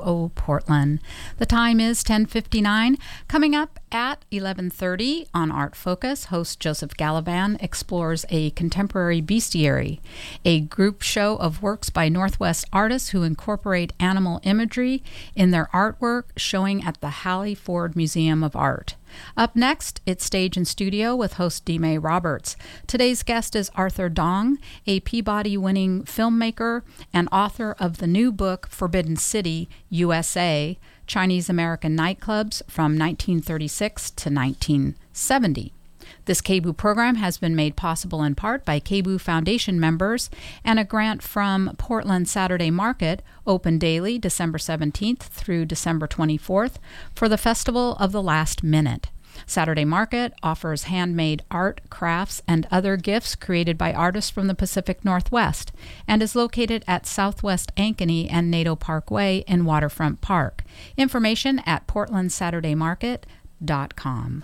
KBOO Portland. The time is 10:59. Coming up at 11:30 on Art Focus, host Joseph Gallivan explores a contemporary bestiary, a group show of works by Northwest artists who incorporate animal imagery in their artwork, showing at the Hallie Ford Museum of Art. Up next, it's Stage and Studio with host Dime Roberts. Today's guest is Arthur Dong, a Peabody-winning filmmaker and author of the new book Forbidden City, USA, Chinese-American Nightclubs from 1936 to 1970. This KBOO program has been made possible in part by KBOO Foundation members and a grant from Portland Saturday Market, open daily December 17th through December 24th, for the Festival of the Last Minute. Saturday Market offers handmade art, crafts, and other gifts created by artists from the Pacific Northwest and is located at Southwest Ankeny and Nadeau Parkway in Waterfront Park. Information at portlandsaturdaymarket.com.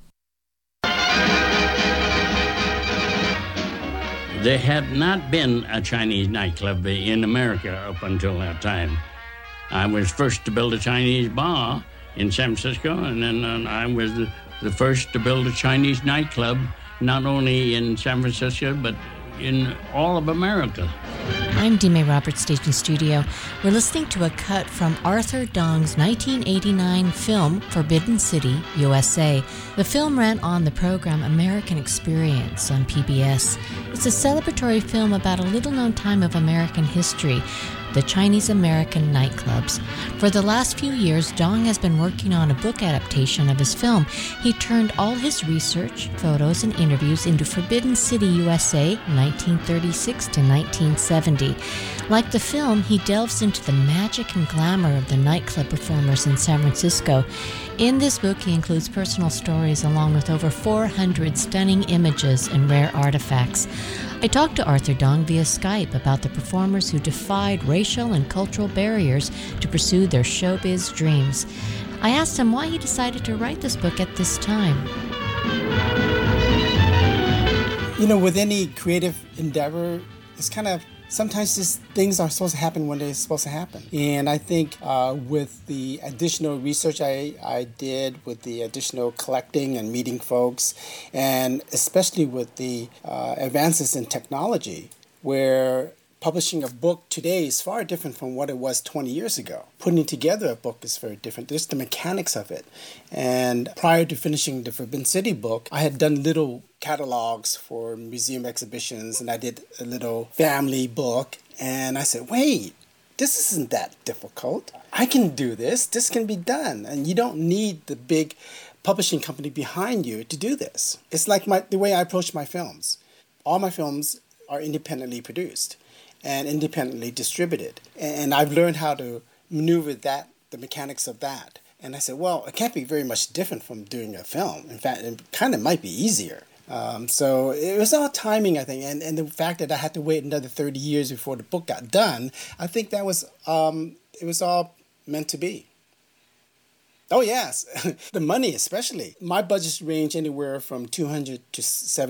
There had not been a Chinese nightclub in America up until that time. I was first to build a Chinese bar in San Francisco, and then I was the first to build a Chinese nightclub, not only in San Francisco, but in all of America. I'm Dime Roberts, Stage and Studio. We're listening to a cut from Arthur Dong's 1989 film, Forbidden City, USA. The film ran on the program American Experience on PBS. It's a celebratory film about a little-known time of American history, the Chinese-American nightclubs. For the last few years, Dong has been working on a book adaptation of his film. He turned all his research, photos, and interviews into Forbidden City, USA, 1936 to 1970. Like the film, he delves into the magic and glamour of the nightclub performers in San Francisco. In this book, he includes personal stories along with over 400 stunning images and rare artifacts. I talked to Arthur Dong via Skype about the performers who defied racial and cultural barriers to pursue their showbiz dreams. I asked him why he decided to write this book at this time. You know, with any creative endeavor, it's kind of sometimes just things are supposed to happen when they're supposed to happen. And I think with the additional research I did, with the additional collecting and meeting folks, and especially with the advances in technology, where publishing a book today is far different from what it was 20 years ago. Putting together a book is very different. There's the mechanics of it. And prior to finishing the Forbidden City book, I had done little catalogs for museum exhibitions, and I did a little family book. And I said, wait, this isn't that difficult. I can do this. This can be done. And you don't need the big publishing company behind you to do this. It's like the way I approach my films. All my films are independently produced and independently distributed. And I've learned how to maneuver that, the mechanics of that. And I said, well, it can't be very much different from doing a film. In fact, it kind of might be easier. So it was all timing, I think. And the fact that I had to wait another 30 years before the book got done, I think that was, it was all meant to be. Oh, yes. The money, especially. My budgets range anywhere from $200,000 to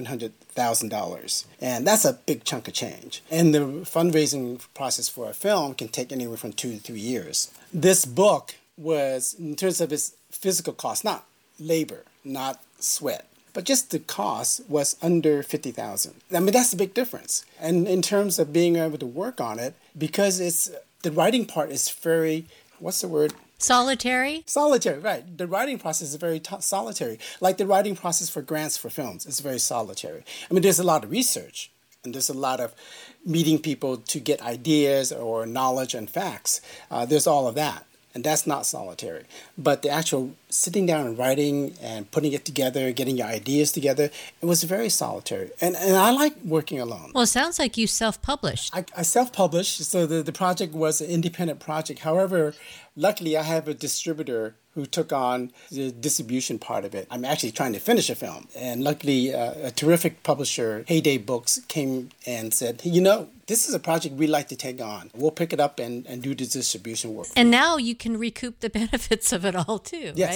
$700,000. And that's a big chunk of change. And the fundraising process for a film can take anywhere from 2 to 3 years. This book was, in terms of its physical cost, not labor, not sweat, but just the cost was under $50,000. I mean, that's the big difference. And in terms of being able to work on it, because the writing part is very, what's the word? Solitary? Solitary, right. The writing process is very solitary. Like the writing process for grants for films is very solitary. I mean, there's a lot of research, and there's a lot of meeting people to get ideas or knowledge and facts. There's all of that. And that's not solitary. But the actual sitting down and writing and putting it together, getting your ideas together, it was very solitary. And I like working alone. Well, it sounds like you self-published. I self-published, so the project was an independent project. However, luckily I have a distributor who took on the distribution part of it. I'm actually trying to finish a film. And luckily, a terrific publisher, Heyday Books, came and said, you know, this is a project we'd like to take on. We'll pick it up and do the distribution work. And now you can recoup the benefits of it all too, yes. right?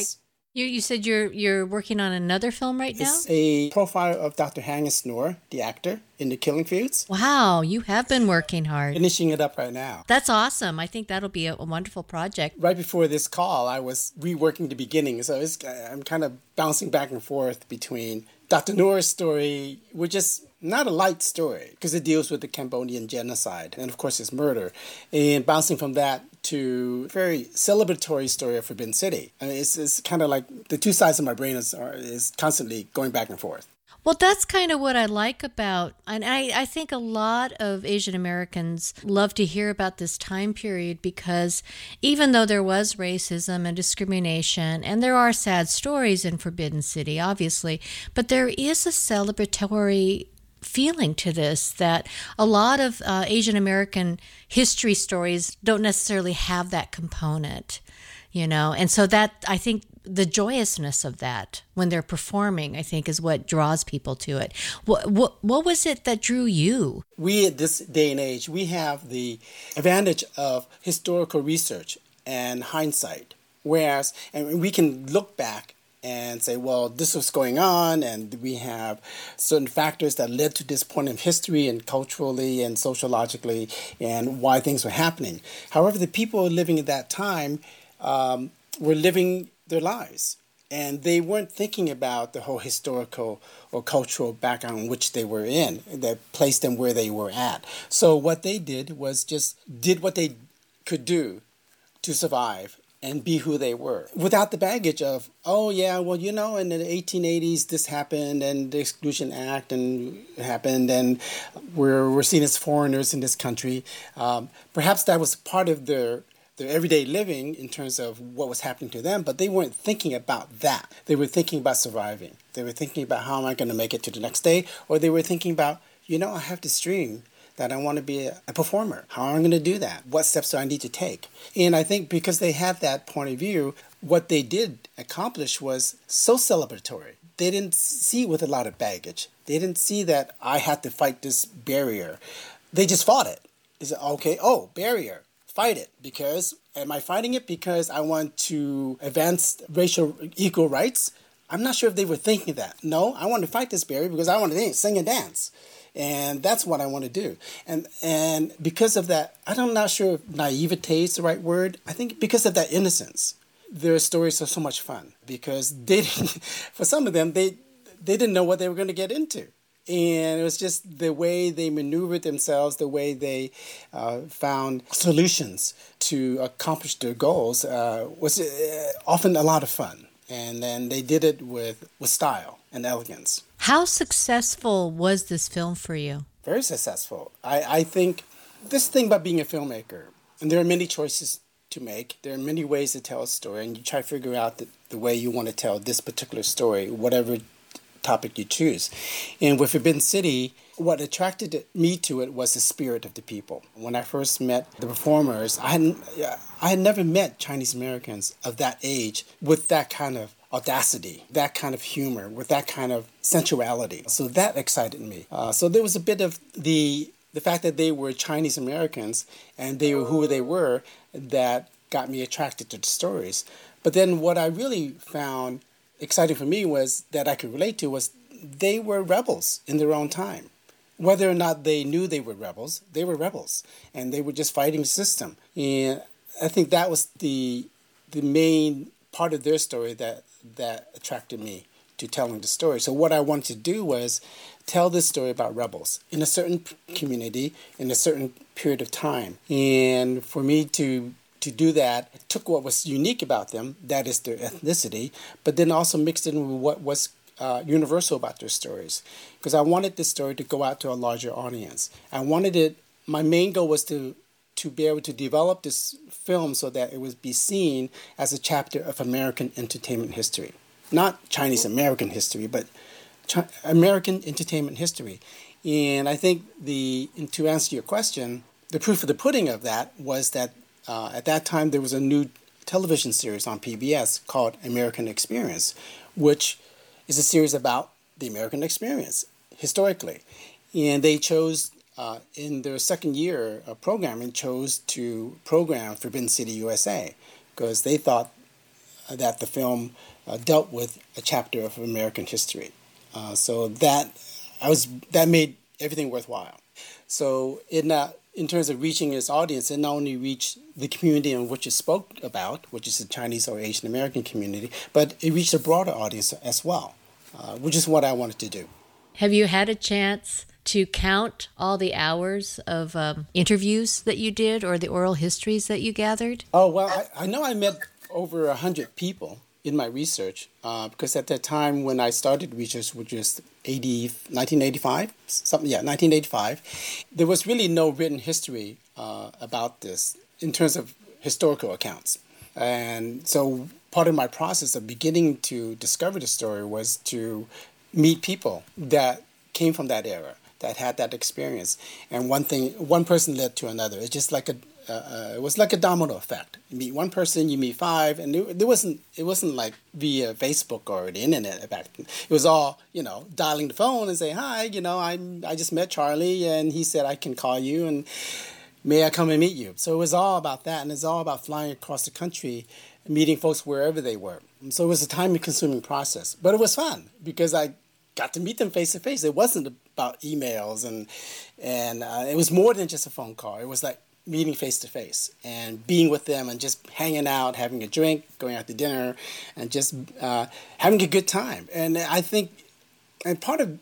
You said you're working on another film right now? It's a profile of Dr. Hannes Noor, the actor in The Killing Fields. Wow, you have been working hard. Finishing it up right now. That's awesome. I think that'll be a wonderful project. Right before this call, I was reworking the beginning, so I'm kind of bouncing back and forth between Dr. Noor's story, which is not a light story because it deals with the Cambodian genocide and, of course, his murder, and bouncing from that to a very celebratory story of Forbidden City. I mean, it's kind of like the two sides of my brain is constantly going back and forth. Well, that's kind of what I like about, and I think a lot of Asian Americans love to hear about this time period because even though there was racism and discrimination, and there are sad stories in Forbidden City, obviously, but there is a celebratory feeling to this that a lot of Asian American history stories don't necessarily have that component, and so that, I think, the joyousness of that when they're performing, I think, is what draws people to it. What was it that drew you? We, at this day and age, we have the advantage of historical research and hindsight, and we can look back and say, well, this was going on, and we have certain factors that led to this point in history and culturally and sociologically and why things were happening. However, the people living at that time were living their lives, and they weren't thinking about the whole historical or cultural background in which they were in that placed them where they were at. So what they did was just did what they could do to survive and be who they were without the baggage of, oh, yeah, well, in the 1880s, this happened and the Exclusion Act happened and we're seen as foreigners in this country. Perhaps that was part of their everyday living in terms of what was happening to them, but they weren't thinking about that. They were thinking about surviving. They were thinking about how am I going to make it to the next day, or they were thinking about, I have this dream that I want to be a performer. How am I going to do that? What steps do I need to take? And I think because they had that point of view, what they did accomplish was so celebratory. They didn't see it with a lot of baggage. They didn't see that I had to fight this barrier. They just fought it. They said, okay, barrier. Fight it. Because, am I fighting it because I want to advance racial equal rights? I'm not sure if they were thinking that. No, I want to fight this barrier because I want to sing and dance. And that's what I want to do. And because of that, I'm not sure if naivete is the right word. I think because of that innocence, their stories are so much fun because for some of them, they didn't know what they were going to get into. And it was just the way they maneuvered themselves, the way they found solutions to accomplish their goals was often a lot of fun. And then they did it with style and elegance. How successful was this film for you? Very successful. I think this thing about being a filmmaker, and there are many choices to make. There are many ways to tell a story, and you try to figure out the way you want to tell this particular story, whatever topic you choose. And with Forbidden City, what attracted me to it was the spirit of the people. When I first met the performers, I had never met Chinese Americans of that age with that kind of audacity, that kind of humor, with that kind of sensuality. So that excited me. So there was a bit of the fact that they were Chinese Americans and they were who they were that got me attracted to the stories. But then what I really found exciting for me was that I could relate to was they were rebels in their own time. Whether or not they knew they were rebels, and they were just fighting the system. And I think that was the main part of their story that attracted me to telling the story. So what I wanted to do was tell this story about rebels in a certain community in a certain period of time. And for me to do that, I took what was unique about them, that is their ethnicity, but then also mixed it in with what was universal about their stories. Because I wanted this story to go out to a larger audience. My main goal was to be able to develop this film so that it would be seen as a chapter of American entertainment history. Not Chinese American history, but American entertainment history. And I think to answer your question, the proof of the pudding of that was that at that time there was a new television series on PBS called American Experience, which is a series about the American experience historically. And they chose, in their second year of programming, chose to program Forbidden City USA because they thought that the film dealt with a chapter of American history. So that made everything worthwhile. So in terms of reaching its audience, it not only reached the community in which it spoke about, which is the Chinese or Asian American community, but it reached a broader audience as well, which is what I wanted to do. Have you had a chance to count all the hours of interviews that you did or the oral histories that you gathered? Oh, well, I know I met over 100 people in my research, because at that time when I started research, which was 1985, 1985, there was really no written history about this in terms of historical accounts. And so part of my process of beginning to discover the story was to meet people that came from that era, that had that experience. And one person led to another. It's just like it was like a domino effect. You meet one person, you meet five, and it wasn't like via Facebook or the internet back then. It was all, dialing the phone and say, hi, I just met Charlie, and he said I can call you, and may I come and meet you? So it was all about that, and it's all about flying across the country, meeting folks wherever they were. And so it was a time-consuming process, but it was fun because I got to meet them face to face. It wasn't about emails, and it was more than just a phone call. It was like meeting face to face and being with them and just hanging out, having a drink, going out to dinner, and just having a good time. And I think, I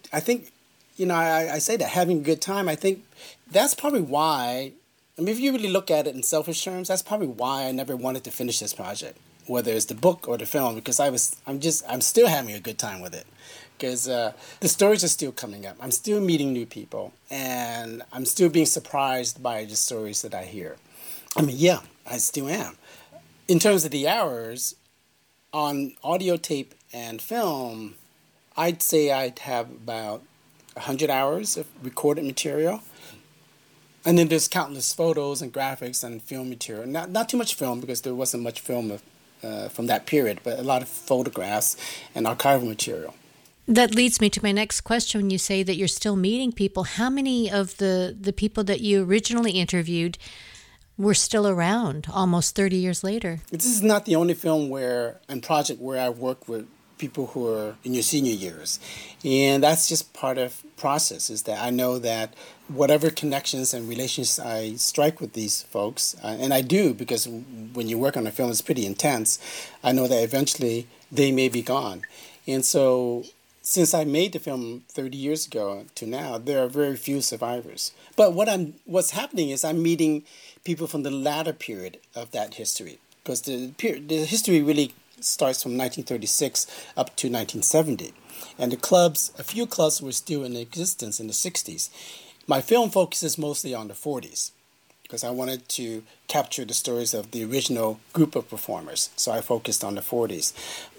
say that having a good time. I think that's probably why. I mean, if you really look at it in selfish terms, that's probably why I never wanted to finish this project, whether it's the book or the film, because I'm still having a good time with it. Because the stories are still coming up. I'm still meeting new people, and I'm still being surprised by the stories that I hear. I mean, yeah, I still am. In terms of the hours, on audio tape and film, I'd say I'd have about 100 hours of recorded material. And then there's countless photos and graphics and film material. Not too much film, because there wasn't much film from that period, but a lot of photographs and archival material. That leads me to my next question. When you say that you're still meeting people, how many of the people that you originally interviewed were still around almost 30 years later? This is not the only film and project where I've worked with people who are in your senior years. And that's just part of the process, is that I know that whatever connections and relations I strike with these folks, and I do, because when you work on a film, it's pretty intense, I know that eventually they may be gone. And so since I made the film 30 years ago to now, there are very few survivors. But what's happening is I'm meeting people from the latter period of that history, because the history really starts from 1936 up to 1970. And a few clubs were still in existence in the 60s. My film focuses mostly on the 40s, because I wanted to capture the stories of the original group of performers. So I focused on the 40s.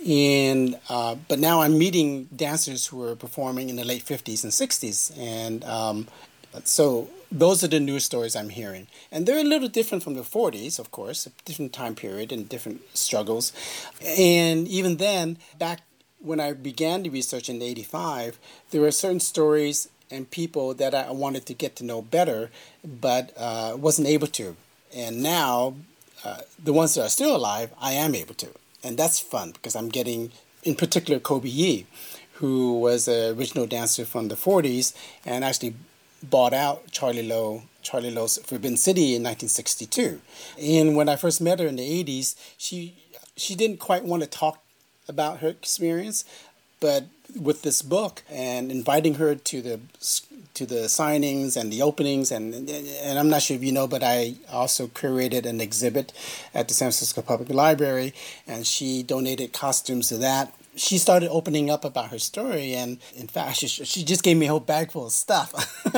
But now I'm meeting dancers who were performing in the late 50s and 60s. And so those are the news stories I'm hearing. And they're a little different from the 40s, of course, a different time period and different struggles. And even then, back when I began the research in 85, there were certain stories and people that I wanted to get to know better, but wasn't able to. And now, the ones that are still alive, I am able to. And that's fun, because I'm getting, in particular, Kobe Yee, who was an original dancer from the 40s and actually bought out Charlie Lo's Forbidden City in 1962. And when I first met her in the 80s, she didn't quite want to talk about her experience, but with this book and inviting her to the signings and the openings, and I'm not sure if you know, but I also curated an exhibit at the San Francisco Public Library, and she donated costumes to that. She started opening up about her story, and in fact, she just gave me a whole bag full of stuff,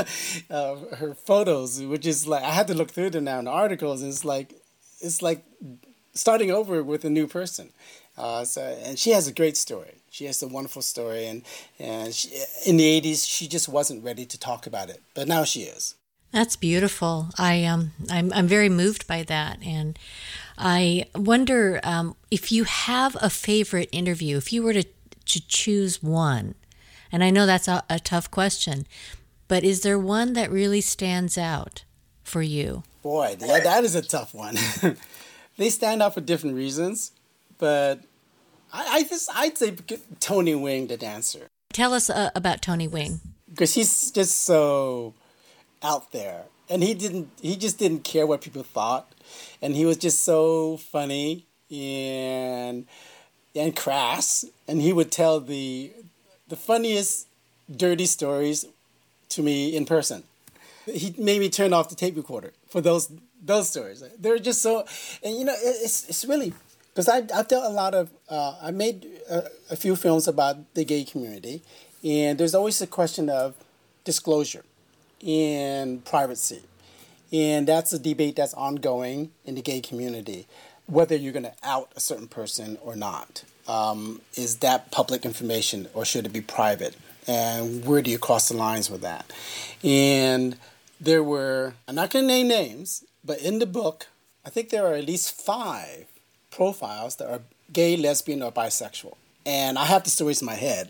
her photos, which is like, I had to look through them now in the articles, and it's like starting over with a new person. And she has a great story. She has a wonderful story, and she, in the 80s, she just wasn't ready to talk about it, but now she is. That's beautiful. I'm very moved by that, and I wonder if you have a favorite interview, if you were to choose one, and I know that's a tough question, but is there one that really stands out for you? Boy, that is a tough one. They stand out for different reasons, but I'd say Tony Wing, the dancer. Tell us about Tony Wing. Because he's just so out there. And he just didn't care what people thought. And he was just so funny and crass. And he would tell the funniest dirty stories to me in person. He made me turn off the tape recorder for those stories. They're just so, and you know, it's really, because I've done a lot of, I made a few films about the gay community, and there's always a question of disclosure and privacy. And that's a debate that's ongoing in the gay community, whether you're going to out a certain person or not. Is that public information or should it be private? And where do you cross the lines with that? And there were, I'm not going to name names, but in the book, I think there are at least 5 profiles that are gay, lesbian, or bisexual. And I have the stories in my head.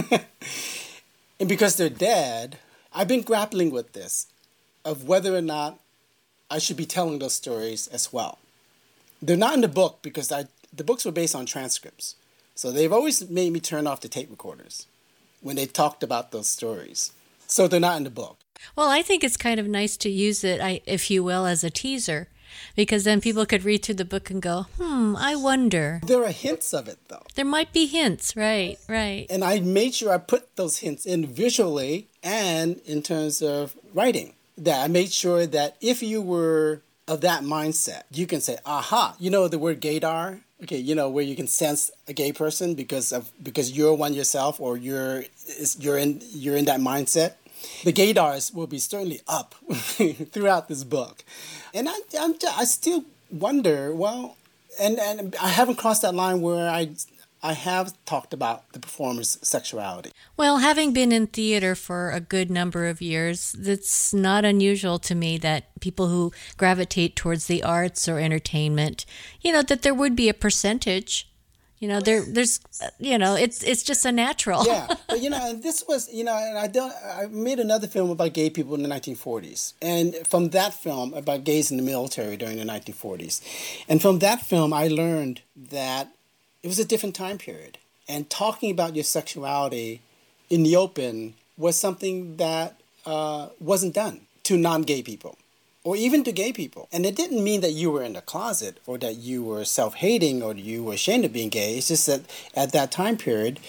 And because they're dead, I've been grappling with this, of whether or not I should be telling those stories as well. They're not in the book because the books were based on transcripts. So they've always made me turn off the tape recorders when they talked about those stories. So they're not in the book. Well, I think it's kind of nice to use it, if you will, as a teaser, because then people could read through the book and go, I wonder. There are hints of it, though. There might be hints, right. And I made sure I put those hints in visually and in terms of writing. That I made sure that if you were of that mindset, you can say, aha, you know the word gaydar? Okay, you know, where you can sense a gay person because you're one yourself, or you're in that mindset. The gaydars will be certainly up throughout this book, and I still wonder. Well, and I haven't crossed that line where I have talked about the performer's sexuality. Well, having been in theater for a good number of years, it's not unusual to me that people who gravitate towards the arts or entertainment, you know, that there would be a percentage. You know, there's, you know, it's just a natural. Yeah, but you know, and this was, you know, and I made another film about gay people in the 1940s, and from that film about gays in the military during the 1940s, and from that film I learned that it was a different time period, and talking about your sexuality in the open was something that wasn't done to non-gay people, or even to gay people. And it didn't mean that you were in the closet, or that you were self-hating, or you were ashamed of being gay. It's just that at that time period,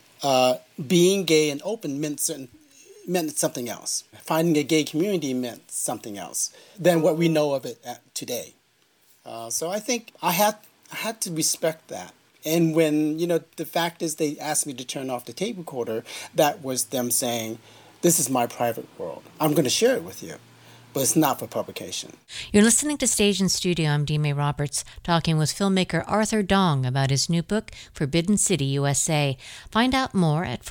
being gay and open meant something else. Finding a gay community meant something else than what we know of it today. So I think I had to respect that. And when, you know, the fact is they asked me to turn off the tape recorder, that was them saying, this is my private world. I'm going to share it with you, but it's not for publication. You're listening to Stage and Studio. I'm Dee May Roberts, talking with filmmaker Arthur Dong about his new book, Forbidden City, USA. Find out more at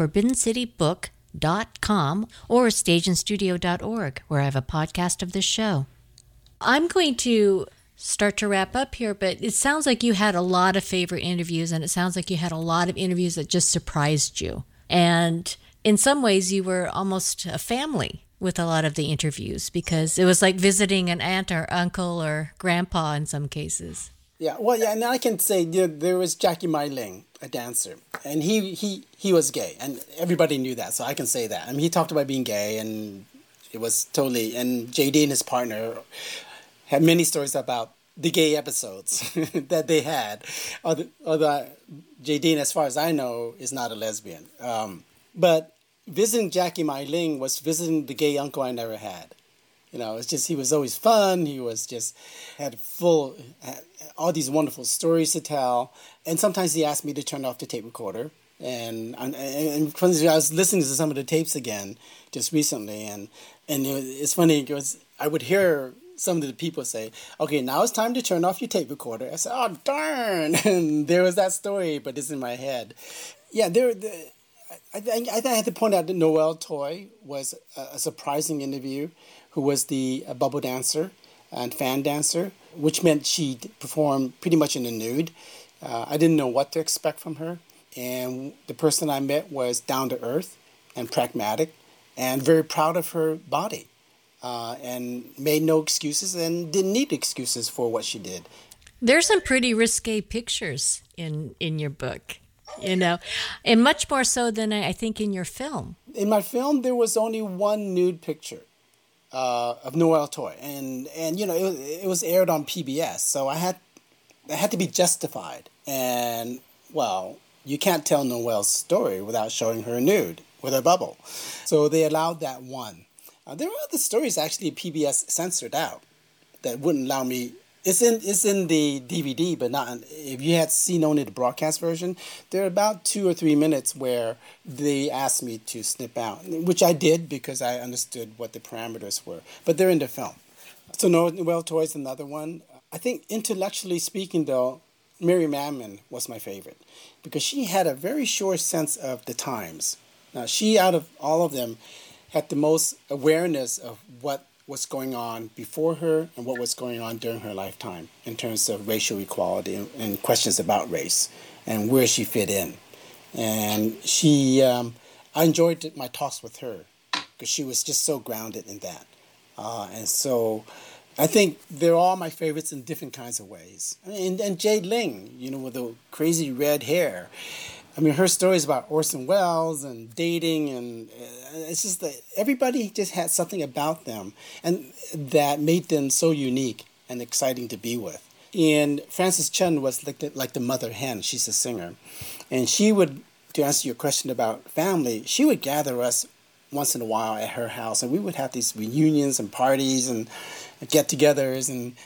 forbiddencitybook.com or stageandstudio.org, where I have a podcast of this show. I'm going to start to wrap up here, but it sounds like you had a lot of favorite interviews, and it sounds like you had a lot of interviews that just surprised you. And in some ways, you were almost a family with a lot of the interviews, because it was like visiting an aunt or uncle or grandpa in some cases. Yeah, well, yeah, and I can say there was Jackie Mai Ling, a dancer, and he was gay, and everybody knew that, so I can say that. I mean, he talked about being gay, and it was totally, and JD and his partner had many stories about the gay episodes that they had. Although JD, as far as I know, is not a lesbian. But visiting Jackie Mai Ling was visiting the gay uncle I never had. You know, it's just, he was always fun. He was just, had all these wonderful stories to tell. And sometimes he asked me to turn off the tape recorder. And I was listening to some of the tapes again just recently. And it's funny, because I would hear some of the people say, okay, now it's time to turn off your tape recorder. I said, oh, darn. And there was that story, but it's in my head. Yeah, I had to point out that Noelle Toy was a surprising interview, who was the bubble dancer and fan dancer, which meant she performed pretty much in the nude. I didn't know what to expect from her. And the person I met was down to earth and pragmatic and very proud of her body. And made no excuses and didn't need excuses for what she did. There's some pretty risque pictures in your book. and much more so than I think in your film. In my film, there was only one nude picture of Noel Toy, and it was aired on PBS, so I had to be justified. And well, you can't tell Noel's story without showing her nude with her bubble, so they allowed that one. There were other stories actually PBS censored out that wouldn't allow me. It's in the DVD, but not if you had seen only the broadcast version. There are about 2 or 3 minutes where they asked me to snip out, which I did because I understood what the parameters were. But they're in the film. So Noel Toy is another one. I think intellectually speaking, though, Mary Mammon was my favorite because she had a very sure sense of the times. Now, she, out of all of them, had the most awareness of what was going on before her and what was going on during her lifetime in terms of racial equality and questions about race and where she fit in. And I enjoyed my talks with her because she was just so grounded in that. And so I think they're all my favorites in different kinds of ways. And Jade Ling, with the crazy red hair. I mean, her stories about Orson Welles and dating, and it's just that everybody just had something about them and that made them so unique and exciting to be with. And Frances Chun was like the mother hen. She's a singer. And she would, to answer your question about family, she would gather us once in a while at her house, and we would have these reunions and parties and get-togethers. And,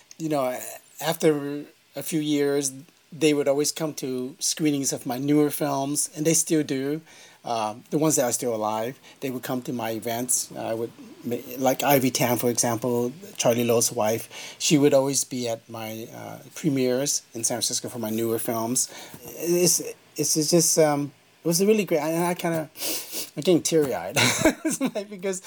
after a few years, they would always come to screenings of my newer films, and they still do. The ones that are still alive, they would come to my events. Like Ivy Tam, for example, Charlie Lo's wife. She would always be at my premieres in San Francisco for my newer films. It's just it was really great. I'm getting teary-eyed because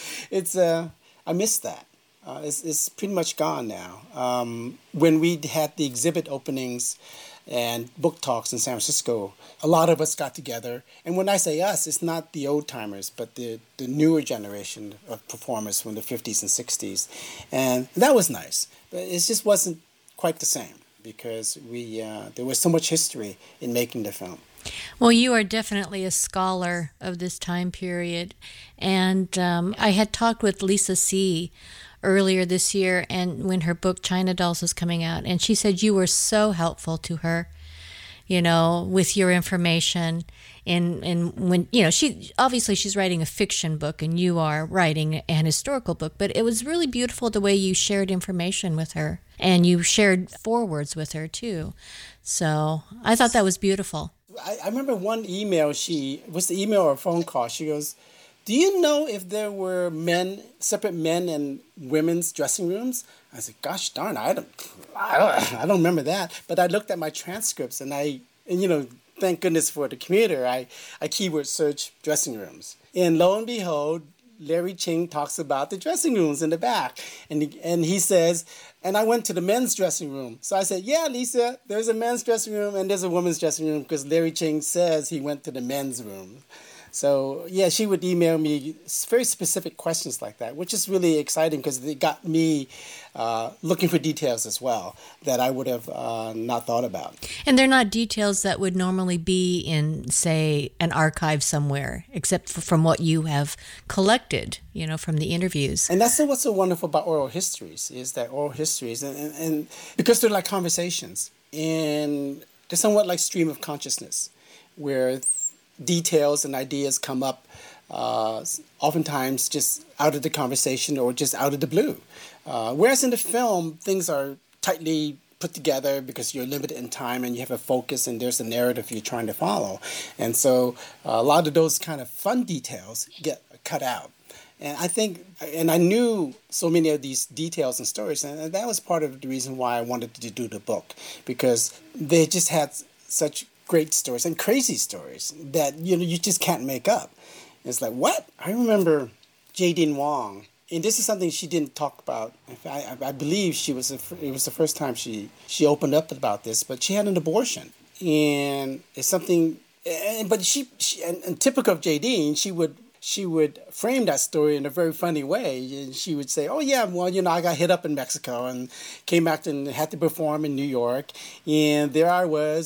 I miss that. It's pretty much gone now. When we had the exhibit openings and book talks in San Francisco, a lot of us got together. And when I say us, it's not the old timers, but the newer generation of performers from the 50s and 60s. And that was nice. But it just wasn't quite the same because there was so much history in making the film. Well, you are definitely a scholar of this time period. And I had talked with Lisa See earlier this year, and when her book China Dolls was coming out, and she said you were so helpful to her, with your information. And when she's writing a fiction book, and you are writing an historical book, but it was really beautiful the way you shared information with her, and you shared forewords with her too. So I thought that was beautiful. I remember one email. Was the email or a phone call? She goes, "Do you know if there were separate men and women's dressing rooms?" I said, "Gosh darn, I don't remember that." But I looked at my transcripts, and thank goodness for the computer, I keyword search dressing rooms, and lo and behold, Larry Ching talks about the dressing rooms in the back, and he says, and I went to the men's dressing room. So I said, "Yeah, Lisa, there's a men's dressing room and there's a women's dressing room because Larry Ching says he went to the men's room." So, yeah, she would email me very specific questions like that, which is really exciting because they got me looking for details as well that I would have not thought about. And they're not details that would normally be in, say, an archive somewhere, except from what you have collected, from the interviews. And that's what's so wonderful about oral histories, is that oral histories, and because they're like conversations, and they're somewhat like stream of consciousness, where details and ideas come up oftentimes just out of the conversation or just out of the blue. Whereas in the film, things are tightly put together because you're limited in time and you have a focus and there's a narrative you're trying to follow. And so a lot of those kind of fun details get cut out. And I knew so many of these details and stories, and that was part of the reason why I wanted to do the book, because they just had such great stories and crazy stories that you just can't make up. It's like, what? I remember Jadine Wong, and this is something she didn't talk about. I believe it was the first time she opened up about this, but she had an abortion, and it's something. But she typical of Jadine, she would frame that story in a very funny way, and she would say, "Oh yeah, well I got hit up in Mexico and came back and had to perform in New York, and there I was."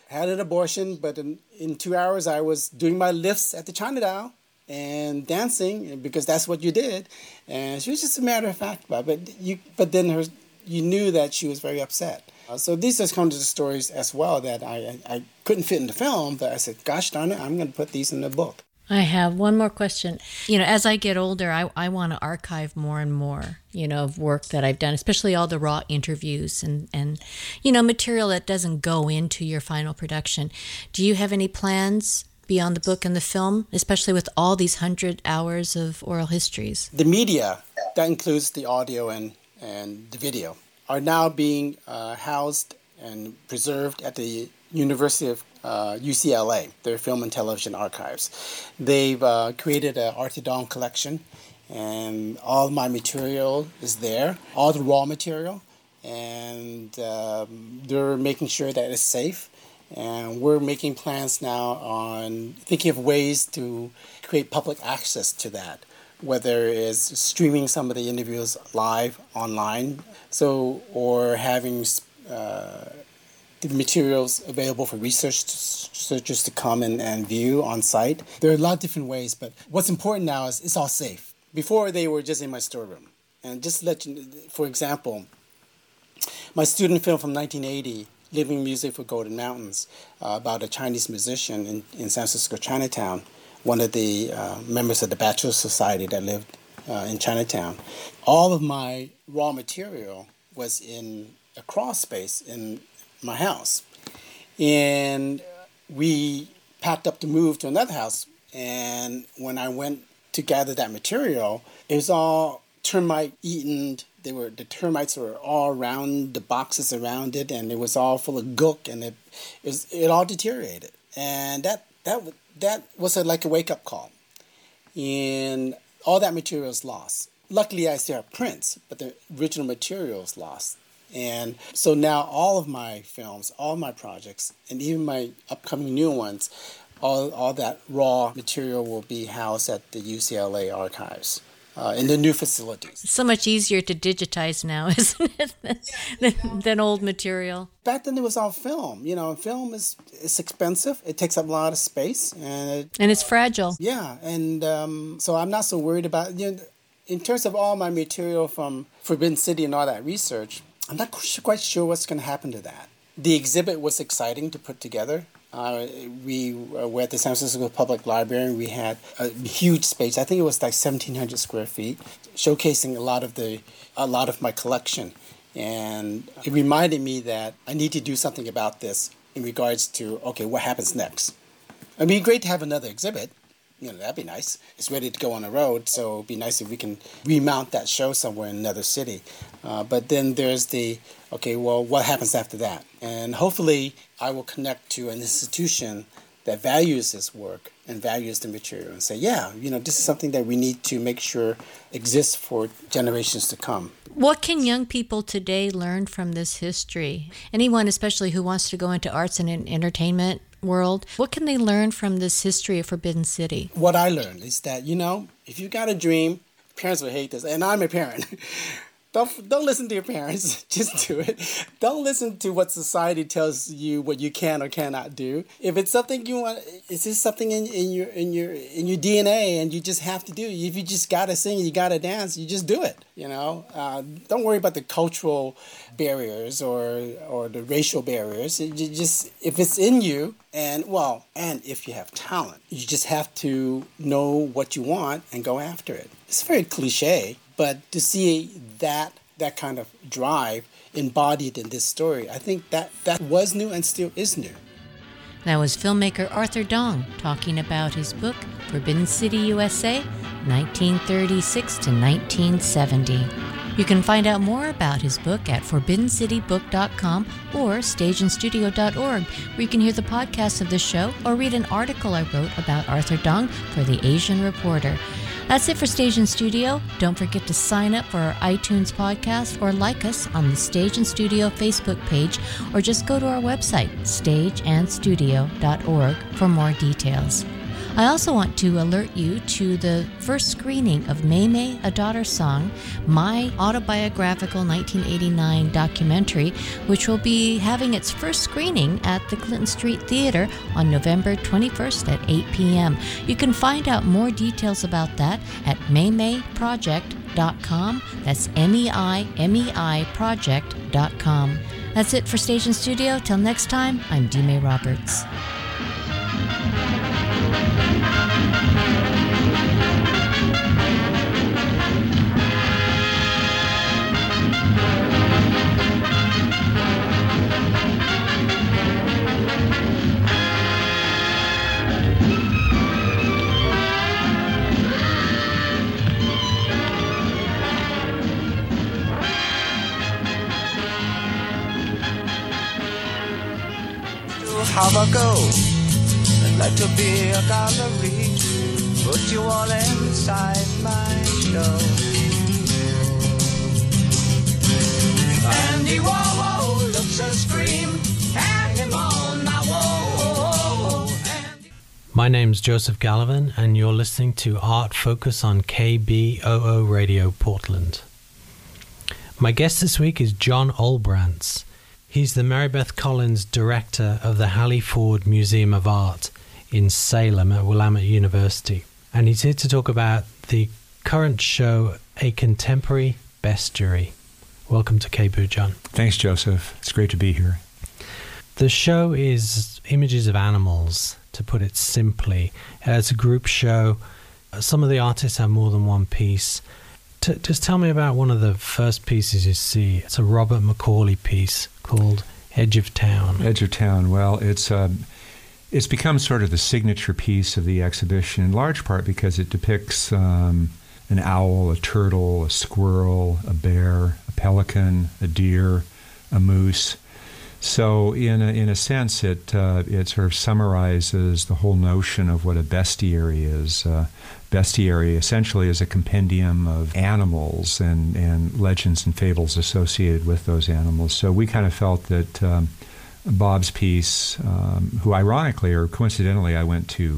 had an abortion, but in 2 hours I was doing my lifts at the China Doll and dancing because that's what you did. And she was just a matter of fact about it. But then you knew that she was very upset. So these are kind of the stories as well that I couldn't fit in the film, but I said, gosh darn it, I'm going to put these in the book. I have one more question. As I get older, I want to archive more and more, of work that I've done, especially all the raw interviews and material that doesn't go into your final production. Do you have any plans beyond the book and the film, especially with all these 100 hours of oral histories? The media, that includes the audio and the video, are now being housed and preserved at the University of UCLA, their Film and Television Archives. They've created an Arthur Dong collection, and all my material is there, all the raw material, and they're making sure that it's safe. And we're making plans now on thinking of ways to create public access to that, whether it's streaming some of the interviews live online, or having the materials available for researchers to come and view on site. There are a lot of different ways, but what's important now is it's all safe. Before, they were just in my storeroom. And just to let you, for example, my student film from 1980, Living Music for Golden Mountains, about a Chinese musician in San Francisco, Chinatown, one of the members of the Bachelor Society that lived in Chinatown. All of my raw material was in a crawl space in my house. And we packed up to move to another house. And when I went to gather that material, it was all termite eaten. The termites were all around the boxes around it, and it was all full of gook, and it all deteriorated. And that was like a wake-up call. And all that material is lost. Luckily, I still have prints, but the original material is lost. And so now all of my films, all my projects, and even my upcoming new ones, all that raw material will be housed at the UCLA archives in the new facilities. It's so much easier to digitize now, isn't it, than old material? Back then it was all film. Film is expensive. It takes up a lot of space. And it's fragile. Yeah, and so I'm not so worried about in terms of all my material from Forbidden City and all that research, I'm not quite sure what's going to happen to that. The exhibit was exciting to put together. We were at the San Francisco Public Library, and we had a huge space. I think it was like 1,700 square feet, showcasing a lot of my collection. And it reminded me that I need to do something about this in regards to, okay, what happens next? It'd be great to have another exhibit. That'd be nice. It's ready to go on the road, so it'd be nice if we can remount that show somewhere in another city. But then there's what happens after that? And hopefully I will connect to an institution that values this work and values the material and say, this is something that we need to make sure exists for generations to come. What can young people today learn from this history? Anyone especially who wants to go into arts and entertainment world, what can they learn from this history of Forbidden City? What I learned is that, if you got a dream, parents will hate this, and I'm a parent. Don't listen to your parents. Just do it. Don't listen to what society tells you what you can or cannot do. If it's something you want, it's just something in your DNA, and you just have to do it. If you just gotta sing, you gotta dance, you just do it. Don't worry about the cultural barriers or the racial barriers. If it's in you, and if you have talent, you just have to know what you want and go after it. It's very cliche. But to see that kind of drive embodied in this story, I think that was new and still is new. That was filmmaker Arthur Dong talking about his book, Forbidden City, USA, 1936 to 1970. You can find out more about his book at ForbiddenCityBook.com or StageandStudio.org, where you can hear the podcast of the show or read an article I wrote about Arthur Dong for the Asian Reporter. That's it for Stage and Studio. Don't forget to sign up for our iTunes podcast or like us on the Stage and Studio Facebook page, or just go to our website, stageandstudio.org, for more details. I also want to alert you to the first screening of Maymay, A Daughter's Song, my autobiographical 1989 documentary, which will be having its first screening at the Clinton Street Theater on November 21st at 8 p.m. You can find out more details about that at maymayproject.com. That's MEIMEI project.com. That's it for Station Studio. Till next time, I'm D. May Roberts. Have a go. I'd like to be a gallery. Put you all inside my show. Andy Warhol looks and scream. Hang him on my wall. My name's Joseph Gallivan, and you're listening to Art Focus on KBOO Radio Portland. My guest this week is John Olbrantz. He's the Mary Beth Collins Director of the Hallie Ford Museum of Art in Salem at Willamette University. And he's here to talk about the current show, A Contemporary Bestiary. Welcome to KBOO, John. Thanks, Joseph. It's great to be here. The show is images of animals, to put it simply. It's a group show. Some of the artists have more than one piece. Just tell me about one of the first pieces you see. It's a Robert Macaulay piece called Edge of Town. Edge of Town. Well, it's become sort of the signature piece of the exhibition, in large part because it depicts an owl, a turtle, a squirrel, a bear, a pelican, a deer, a moose. So in a sense, it sort of summarizes the whole notion of what a bestiary is. Bestiary essentially is a compendium of animals and legends and fables associated with those animals. So we kind of felt that Bob's piece, who ironically or coincidentally I went to